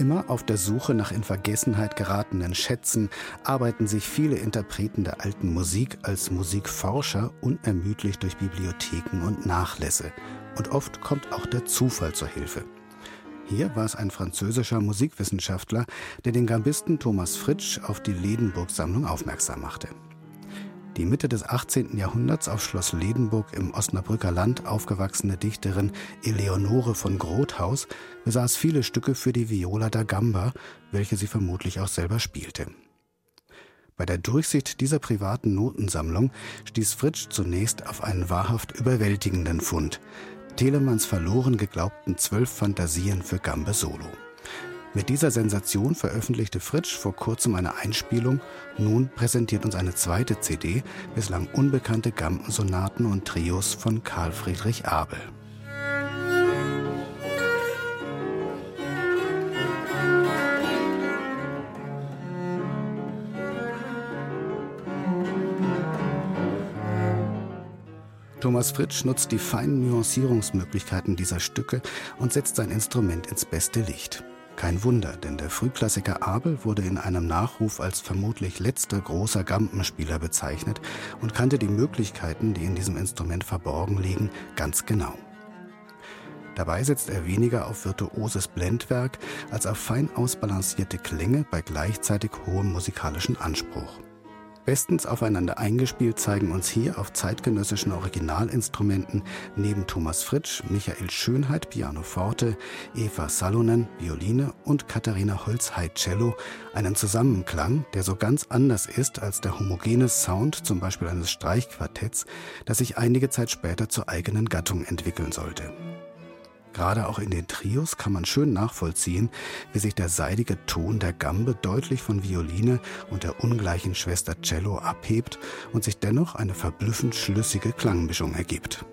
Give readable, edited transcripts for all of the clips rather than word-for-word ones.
Immer auf der Suche nach in Vergessenheit geratenen Schätzen arbeiten sich viele Interpreten der alten Musik als Musikforscher unermüdlich durch Bibliotheken und Nachlässe. Und oft kommt auch der Zufall zur Hilfe. Hier war es ein französischer Musikwissenschaftler, der den Gambisten Thomas Fritsch auf die Ledenburg-Sammlung aufmerksam machte. Die Mitte des 18. Jahrhunderts auf Schloss Ledenburg im Osnabrücker Land aufgewachsene Dichterin Eleonore von Grothaus besaß viele Stücke für die Viola da Gamba, welche sie vermutlich auch selber spielte. Bei der Durchsicht dieser privaten Notensammlung stieß Fritsch zunächst auf einen wahrhaft überwältigenden Fund: Telemanns verloren geglaubten 12 Fantasien für Gambe Solo. Mit dieser Sensation veröffentlichte Fritsch vor kurzem eine Einspielung. Nun präsentiert uns eine zweite CD bislang unbekannte Gambensonaten und Trios von Carl Friedrich Abel. Thomas Fritsch nutzt die feinen Nuancierungsmöglichkeiten dieser Stücke und setzt sein Instrument ins beste Licht. Kein Wunder, denn der Frühklassiker Abel wurde in einem Nachruf als vermutlich letzter großer Gambenspieler bezeichnet und kannte die Möglichkeiten, die in diesem Instrument verborgen liegen, ganz genau. Dabei setzt er weniger auf virtuoses Blendwerk als auf fein ausbalancierte Klänge bei gleichzeitig hohem musikalischen Anspruch. Bestens aufeinander eingespielt zeigen uns hier auf zeitgenössischen Originalinstrumenten neben Thomas Fritsch Michael Schönheit Pianoforte, Eva Salonen Violine und Katharina Holzhey Cello einen Zusammenklang, der so ganz anders ist als der homogene Sound zum Beispiel eines Streichquartetts, das sich einige Zeit später zur eigenen Gattung entwickeln sollte. Gerade auch in den Trios kann man schön nachvollziehen, wie sich der seidige Ton der Gambe deutlich von Violine und der ungleichen Schwester Cello abhebt und sich dennoch eine verblüffend schlüssige Klangmischung ergibt.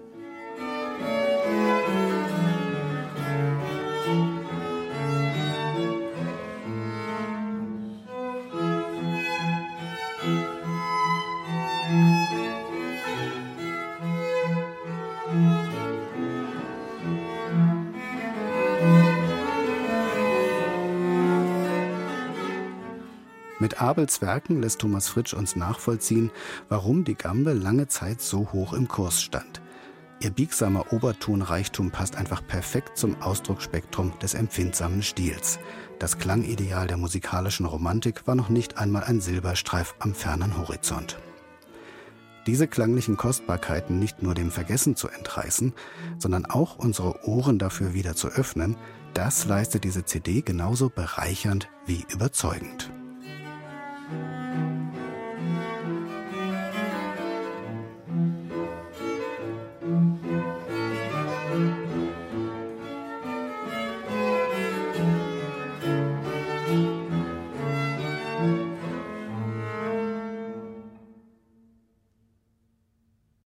Mit Abels Werken lässt Thomas Fritsch uns nachvollziehen, warum die Gambe lange Zeit so hoch im Kurs stand. Ihr biegsamer Obertonreichtum passt einfach perfekt zum Ausdrucksspektrum des empfindsamen Stils. Das Klangideal der musikalischen Romantik war noch nicht einmal ein Silberstreif am fernen Horizont. Diese klanglichen Kostbarkeiten nicht nur dem Vergessen zu entreißen, sondern auch unsere Ohren dafür wieder zu öffnen, das leistet diese CD genauso bereichernd wie überzeugend.